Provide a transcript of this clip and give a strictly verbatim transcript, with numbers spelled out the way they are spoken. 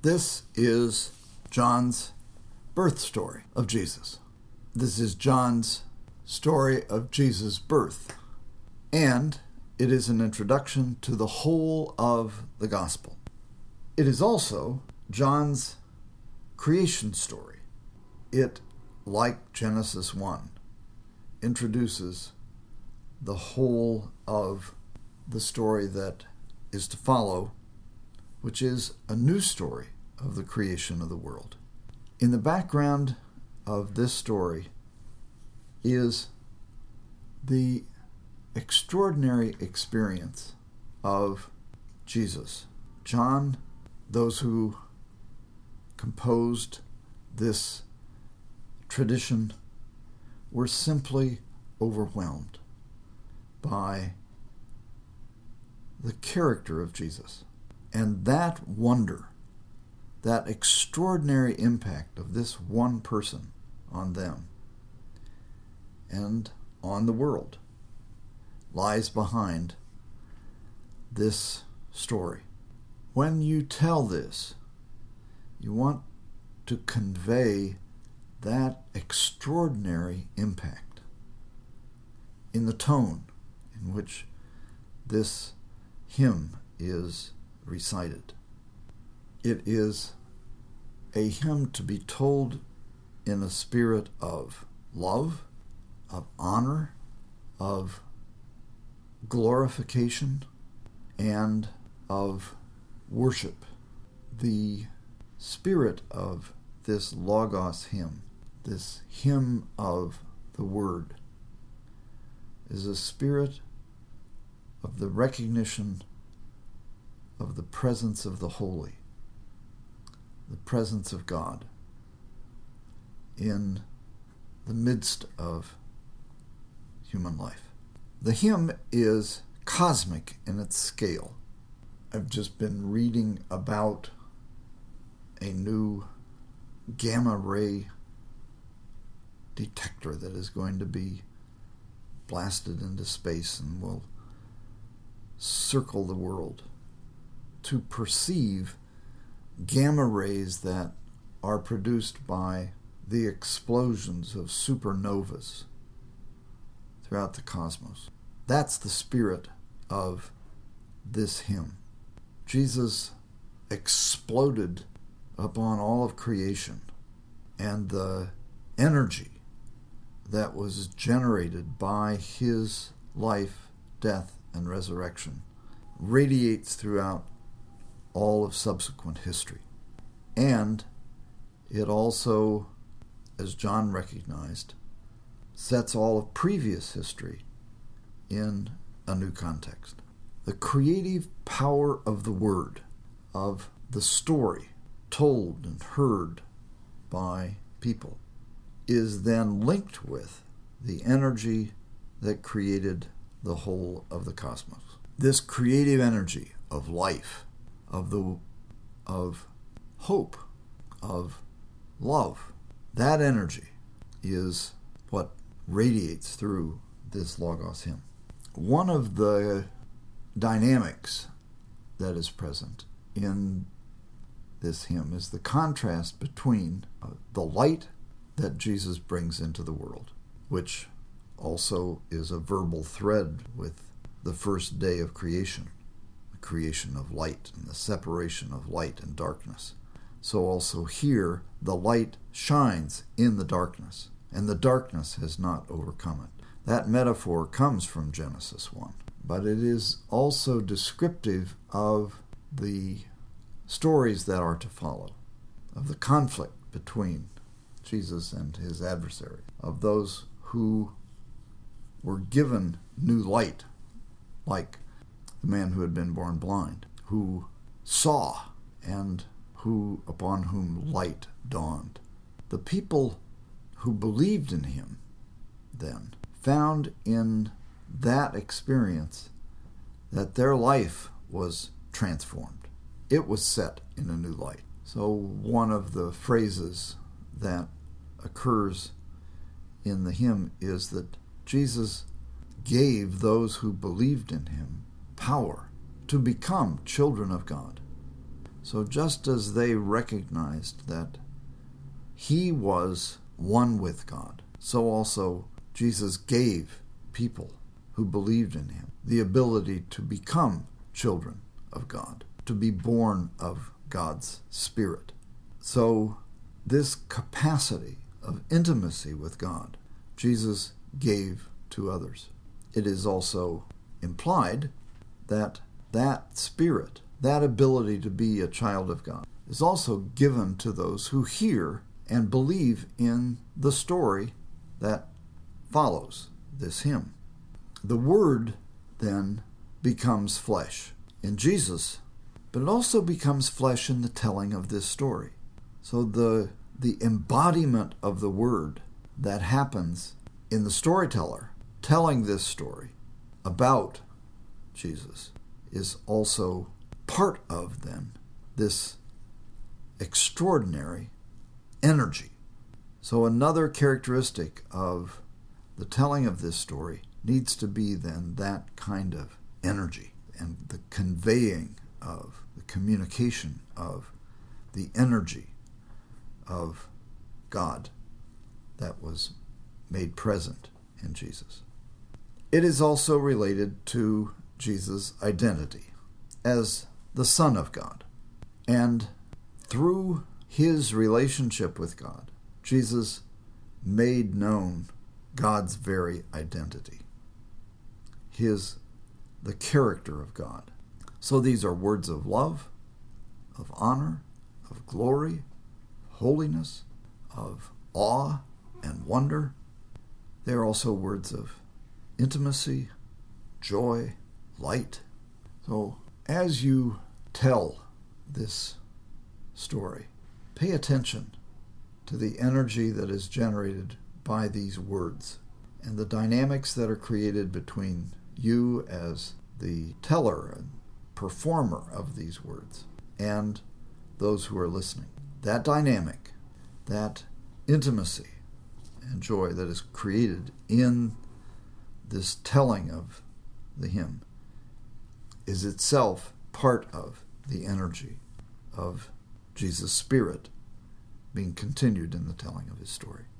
This is John's birth story of Jesus. This is John's story of Jesus' birth. And it is an introduction to the whole of the gospel. It is also John's creation story. It, like Genesis one, introduces the whole of the story that is to follow, which is a new story of the creation of the world. In the background of this story is the extraordinary experience of Jesus. John, those who composed this tradition, were simply overwhelmed by the character of Jesus. And that wonder, that extraordinary impact of this one person on them and on the world, lies behind this story. When you tell this, you want to convey that extraordinary impact in the tone in which this hymn is recited. It is a hymn to be told in a spirit of love, of honor, of glorification, and of worship. The spirit of this Logos hymn, this hymn of the Word, is a spirit of the recognition of the presence of the Holy, the presence of God in the midst of human life. The hymn is cosmic in its scale. I've just been reading about a new gamma ray detector that is going to be blasted into space and will circle the world to perceive gamma rays that are produced by the explosions of supernovas throughout the cosmos. That's the spirit of this hymn. Jesus exploded upon all of creation, and the energy that was generated by his life, death, and resurrection radiates throughout all of subsequent history. And it also, as John recognized, sets all of previous history in a new context. The creative power of the Word, of the story told and heard by people, is then linked with the energy that created the whole of the cosmos. This creative energy of life, of the of hope, of love, that energy is what radiates through this Logos hymn. One of the dynamics that is present in this hymn is the contrast between uh, the light that Jesus brings into the world, which also is a verbal thread with the first day of creation, the creation of light and the separation of light and darkness. So also here, the light shines in the darkness, and the darkness has not overcome it. That metaphor comes from Genesis one, but it is also descriptive of the stories that are to follow, of the conflict between Jesus and his adversary, of those who were given new light, like the man who had been born blind, who saw and who upon whom light dawned. The people who believed in him then found in that experience that their life was transformed. It was set in a new light. So one of the phrases that occurs in the hymn is that Jesus gave those who believed in him power to become children of God. So just as they recognized that he was one with God, so also Jesus gave people who believed in him the ability to become children of God, to be born of God's Spirit. So this capacity of intimacy with God, Jesus gave to others. It is also implied that that Spirit, that ability to be a child of God, is also given to those who hear and believe in the story that follows this hymn. The Word then becomes flesh in Jesus, but it also becomes flesh in the telling of this story. So the, the embodiment of the Word that happens in the storyteller telling this story about Jesus is also part of, then, this extraordinary energy. So another characteristic of the telling of this story needs to be, then, that kind of energy and the conveying of, the communication of the energy of God that was made present in Jesus. It is also related to Jesus' identity as the Son of God. And through his relationship with God, Jesus made known God's very identity, his the character of God. So these are words of love, of honor, of glory, holiness, of awe and wonder. They are also words of intimacy, joy, light. So as you tell this story, pay attention to the energy that is generated by these words and the dynamics that are created between you as the teller and performer of these words and those who are listening. That dynamic, that intimacy and joy that is created in this telling of the hymn is itself part of the energy of Jesus' Spirit being continued in the telling of his story.